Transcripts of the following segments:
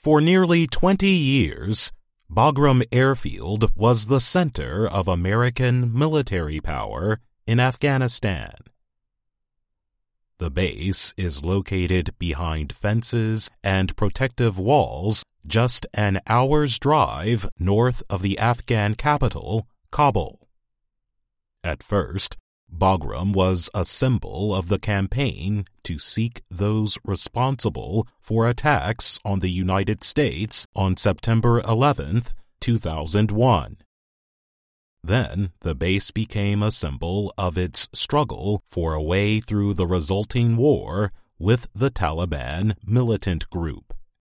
For nearly 20 years, Bagram Airfield was the center of American military power in Afghanistan. The base is located behind fences and protective walls just an hour's drive north of the Afghan capital, Kabul. At first, Bagram was a symbol of the campaign to seek those responsible for attacks on the United States on September 11, 2001. Then, the base became a symbol of its struggle for a way through the resulting war with the Taliban militant group.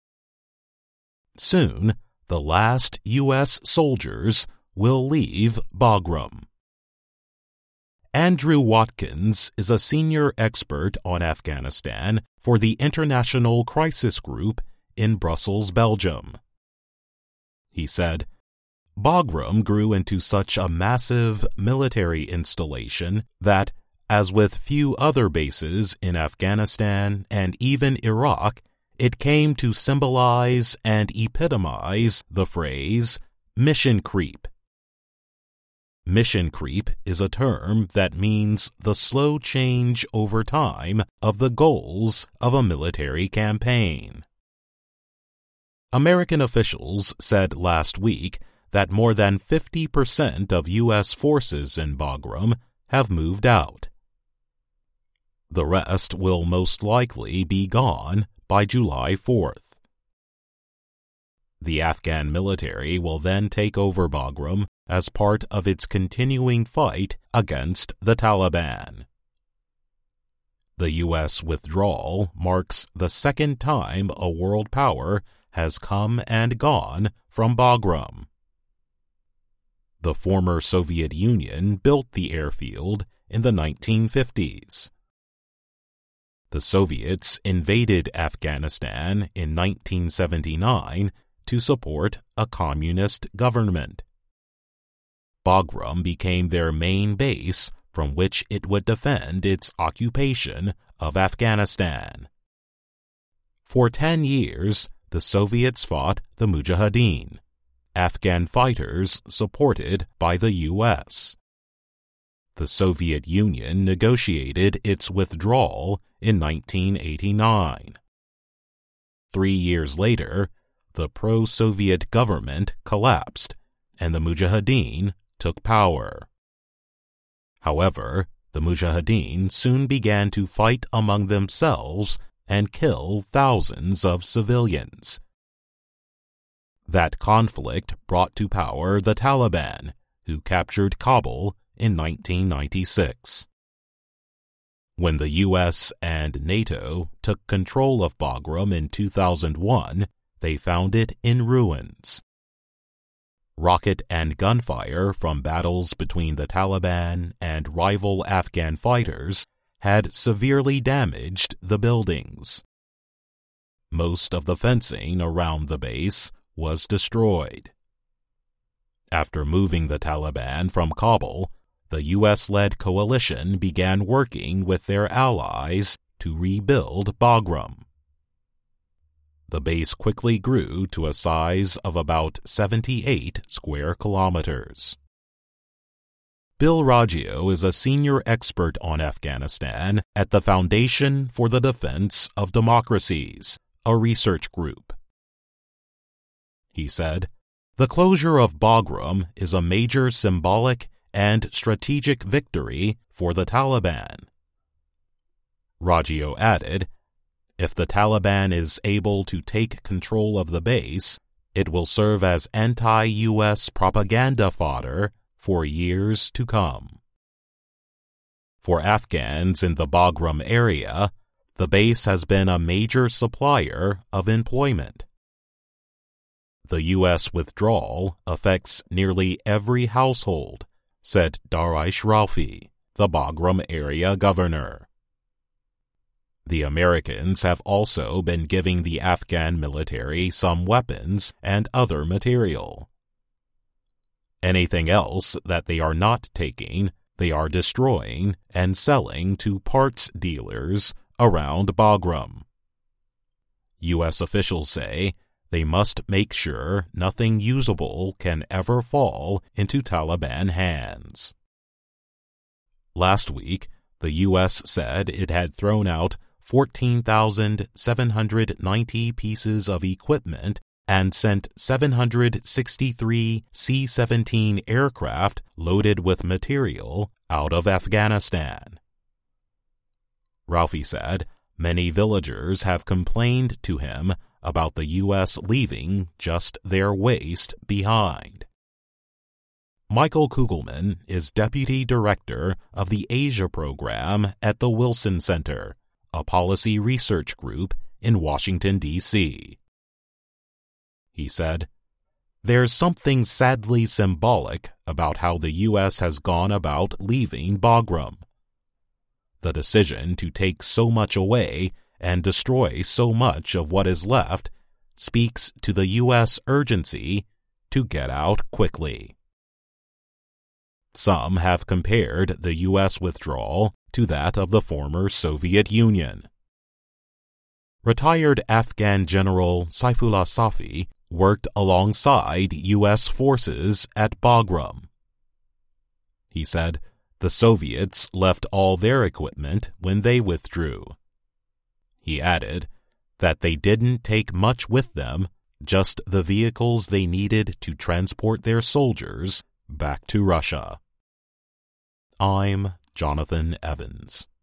Soon, the last U.S. soldiers will leave Bagram. Andrew Watkins is a senior expert on Afghanistan for the International Crisis Group in Brussels, Belgium. He said, Bagram grew into such a massive military installation that, as with few other bases in Afghanistan and even Iraq, it came to symbolize and epitomize the phrase mission creep. Mission creep is a term that means the slow change over time of the goals of a military campaign. American officials said last week that more than 50% of U.S. forces in Bagram have moved out. The rest will most likely be gone by July 4th. The Afghan military will then take over Bagram as part of its continuing fight against the Taliban. The U.S. withdrawal marks the second time a world power has come and gone from Bagram. The former Soviet Union built the airfield in the 1950s. The Soviets invaded Afghanistan in 1979 to support a communist government. Bagram became their main base from which it would defend its occupation of Afghanistan. For 10 years, the Soviets fought the Mujahideen, Afghan fighters supported by the U.S. The Soviet Union negotiated its withdrawal in 1989. 3 years later, the pro-Soviet government collapsed, and the Mujahideen took power. However, the Mujahideen soon began to fight among themselves and kill thousands of civilians. That conflict brought to power the Taliban, who captured Kabul in 1996. When the U.S. and NATO took control of Bagram in 2001, they found it in ruins. Rocket and gunfire from battles between the Taliban and rival Afghan fighters had severely damaged the buildings. Most of the fencing around the base was destroyed. After moving the Taliban from Kabul, the U.S.-led coalition began working with their allies to rebuild Bagram. The base quickly grew to a size of about 78 square kilometers. Bill Raggio is a senior expert on Afghanistan at the Foundation for the Defense of Democracies, a research group. He said, "The closure of Bagram is a major symbolic and strategic victory for the Taliban." Raggio added, "If the Taliban is able to take control of the base, it will serve as anti-U.S. propaganda fodder for years to come." For Afghans in the Bagram area, the base has been a major supplier of employment. The U.S. withdrawal affects nearly every household, said Darish Ralfi, the Bagram area governor. The Americans have also been giving the Afghan military some weapons and other material. Anything else that they are not taking, they are destroying and selling to parts dealers around Bagram. U.S. officials say they must make sure nothing usable can ever fall into Taliban hands. Last week, the U.S. said it had thrown out 14,790 pieces of equipment and sent 763 C-17 aircraft loaded with material out of Afghanistan. Ralphie said many villagers have complained to him about the U.S. leaving just their waste behind. Michael Kugelman is Deputy Director of the Asia Program at the Wilson Center, a policy research group in Washington, D.C. He said, "There's something sadly symbolic about how the U.S. has gone about leaving Bagram. The decision to take so much away and destroy so much of what is left speaks to the U.S. urgency to get out quickly." Some have compared the U.S. withdrawal to that of the former Soviet Union. Retired Afghan General Saifullah Safi worked alongside U.S. forces at Bagram. He said the Soviets left all their equipment when they withdrew. He added that they didn't take much with them, just the vehicles they needed to transport their soldiers back to Russia. I'm Jonathan Evans.